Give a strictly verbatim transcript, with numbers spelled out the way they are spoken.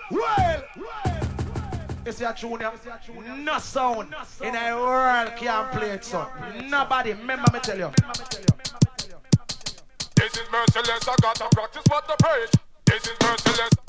Well, it's your junior. No sound in a world can't play it, son. Nobody, remember me tell you. This is merciless, I gotta practice what the preach. This is merciless.